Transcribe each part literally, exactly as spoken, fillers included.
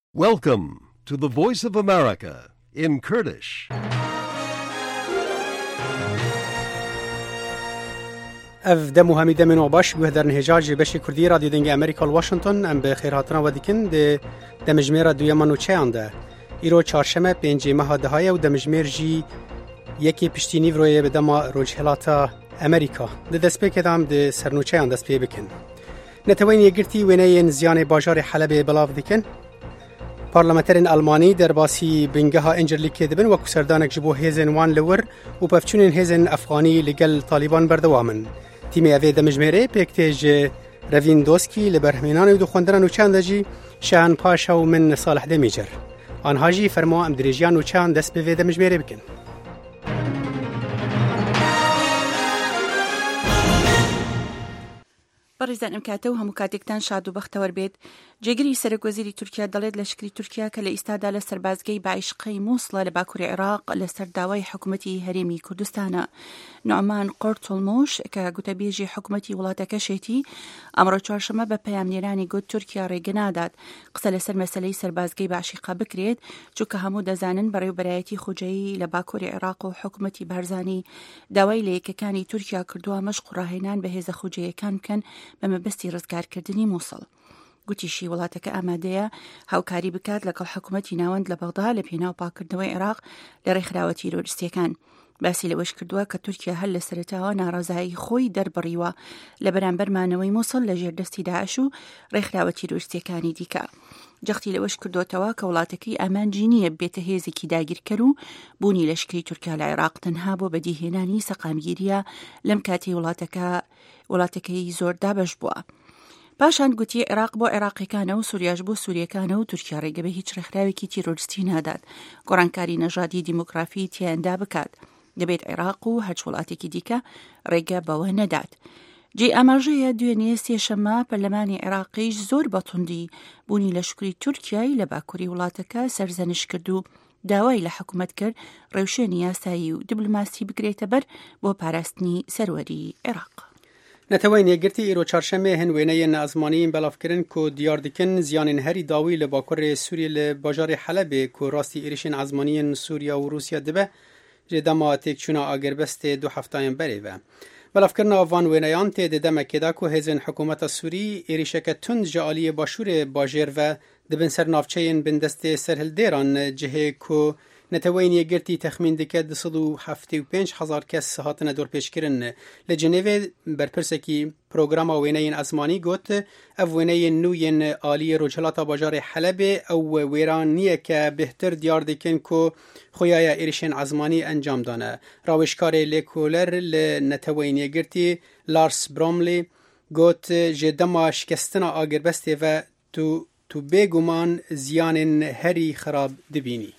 Welcome to the Voice of America in Kurdish. اف دمو همیده منو باش به در نهجاج بشی کردی رادیو دنگ امریکا واشنطن ام به خیر هاتنا و دیکن ده دمجمیر دویمانو چه آنده ایرو چهارشنبه پنج ماه دهای و دمجمیر جی یکی پشتینی روی به دما روجهلاتا امریکا ده دست پی کدام ده سرنوچه آن دست پی بکن نتوین یگرتی وینه زیان باجار حلب بلاف دیکن پارلمانترین آلمانی در باسی بنگه ها انجرلی که دبن و کسردانک جبو هیزن وان لور و پفچونین هیزن افغانی لگل طالبان بردوامن تیمی اوی دمجمره پیکتیج روین دوسکی لبرهمینان و دو خوندران و چند جی شان پاشا و من صالح دمیجر آنها جی فرما امدریجیان و چند دست به دمجمره بکن. بەڕێزان ئەم کاتە و هەموو کاتێکتان شاد و بەختەوەر بێت. جێگیری سەرۆکوەزیری تورکیا دەڵێت لەشکری تورکیا کە لە ئیستادا لە سەربازگەی باعیشقەی مووسڵە لە باکووری عێراق لەسەر داوای حکوومەتی هەرێمی کوردستانە. نوعمان قورتولموش کە گوتەبێژی حکوومەتی وڵاتەکەشێتی ئەمڕۆ چوارشەممە بە پەیامنێرانی گوت تورکیا ڕێگە نادات قسە لەسەر مەسەلەی سەربازگەی باعیشقا بکرێت چونکە هەموو دەزانن بەڕێوەبەرایەتی خوجەیی لە باکووری عێراق و حکوومەتی بارزانی داوای لە یەکەکانی تورکیا کردووە مەشق و ڕاهێنان بە هێزە خوجەیەکان بکەن بە مەبەستی ڕزگارکردنی مووسڵ. گوتیشی وڵاتەکە ئامادەیە هاوکاری بکات لەگەڵ حکوومەتی ناوەند لە بەغدا لە پێناو پاکردنەوەی عێراق لە ڕێکخراوە تیرۆریستیەکان. باسی لەوەش کردووە کە تورکیا هەر لە سەرەتاوە ناڕەزایی خۆی دەربڕیوە لە بەرامبەرمانەوەی مووسڵ لە ژێردەستی داعش و ڕێکخراوە تیرۆریستیەکانی دیکە. جەختی لەوەش کردوتەوە کە وڵاتەکەی ئامانجی نییە بێتە هێزێکی داگیرکەر و بوونی لەشکری تورکیا لە عێراق تەنها بۆ بەدیهێنانی سەقامگیریە لەم کاتی وڵاتەکە وڵاتەکەی زۆر دابەش بووە. پاشان گوتی عێراق بۆ عێراقیەکانە و سووریاش بۆ سووریەکانە و تورکیا ڕێگە بە هیچ ڕێکخراوێکی تیرۆریستی نادات گۆڕانکاری نەژادی دیموگرافی تیاندا بکات. دەبێت عێراق و هەرچ وڵاتێکی دیکە ڕێگە بەوە نەدات. جێ ئاماژەیە دوێنێ سێشەممە پەرلەمانی عێراقیش زۆر بەتوندی بوونی لەشکری تورکیای لە باکووری وڵاتەکە سەرزەنش کرد و داوای لە حکوومەت کرد ڕێوشێنی یاسایی و دیبلۆماسی بگرێتە بەر بۆ پاراستنی سەروەری عێراق. نتوین یگرتی ایرو چهارشنبه هنوینه نازمانی بلافکرین کو دیار دکن زیان هری داوی لباکور سوریه لباجار حلب کو راستی ایرشین ازمانی سوریا و روسیا دبه جدما تکچونا آگربست دو هفتهایم بری و بلافکرنا وان وینیان ته ددم کدا کو هزن حکومت سوری ایرشک تند جالی باشور باجر و دبن سر نافچین بندست سرهل دیران جهه کو نتوین یگرتی تخمین دکه دصد و هفته و پنج هزار کس هاتن دور پیش کرن لجنیو برپرسکی پروگرام وینین ازمانی گوت او وینین نوین آلی روجهلاتا باجار حلب او ویرانیه که بهتر دیار دکن که خویای ایرشین ازمانی انجام دانه. راوشکار لیکولر لنتوین یگرتی لارس براملی گوت جدما شکستنا آگربسته و تو تو بگومان زیان هری خراب دبینی.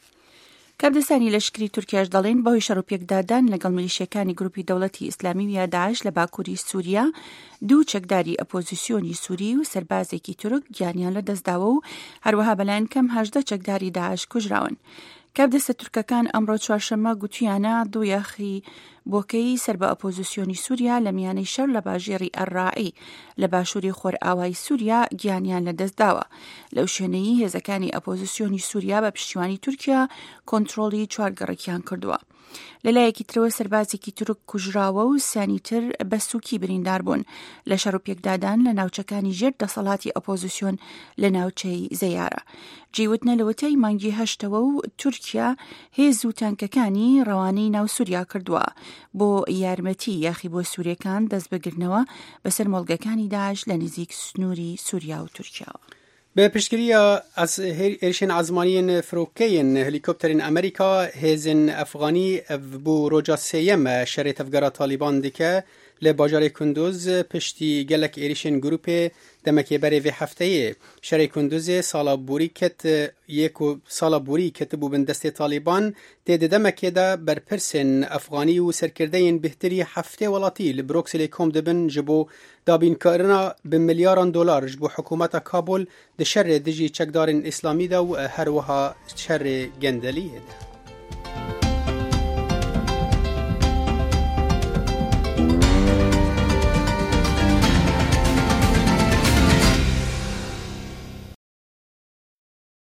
کابدەسانی لەشکری تورکیاش دەڵێن بەهۆی شەڕۆپێکدادان لەگەڵ میلیشیەکانی گروپی دەوڵەتی ئیسلامی و یا داعش لە باکووری سووریا دوو چەکداری ئەپۆزیسیۆنی سووری و سەربازێکی تورک گیانیان لە دەستداوە و هەروەها بەلایەن کەم هەژدە چەکداری داعش کوژراون. کابدەستە تورکەکان ئەمڕۆ چوارشەممە گوتویانە دۆیەخی بۆکەی سەر بە ئەپۆزیسیۆنی سووریا لە میانەی شەر لە باژێری ئەرڕاعی لە باشووری خۆرئاوای سووریا گیانیان لە دەستداوە. لەو شوێنەی هێزەکانی ئەپۆزیسیۆنی سووریا بە پشتیوانی تورکیا کۆنتڕۆڵی چوارگەڕێکیان کردووە. لەلایەکی ترەوە سەربازێکی تورک کوژراوە و سیانی تر بە سووکی بریندار بوون لە شەڕۆپێکدادان لە ناوچەکانی ژێر دەسەڵاتی ئەپۆزیسیۆن لە ناوچەی زەیارە. جێوتنە لەوەتەی مانگی هەشتەوە و تورکیا هێز و تانکەکانی ڕەوانەی ناو سووریا کردووە بۆ یارمەتی یاخی بۆ سووریەکان دەست بگرنەوە بەسەر مۆڵگەکانی داعش لە نزیک سنووری سووریا و تورکیاوە. به پشتگیری از ایرشین ازمانین فروکین هلیکوپترین امریکا هزن افغانی بو روجا سیم شرط افگار طالبان دیکه لباجار کندوز پشتی گلک ایرشین گروپ دمکی بری و هفته شرط کندوز سالا بوری کت یکو سالا بوری کت بو بندست طالبان تید دمکی دا برپرسن افغانی و سرکردین بهتری هفته ولاتی لبروکسلی کم دبن جبو دابین کارنا به میلیاران دلار جبو حکومت کابل ده شر دجی چکدارن اسلامی دا و هر وها شر گندلیه ده.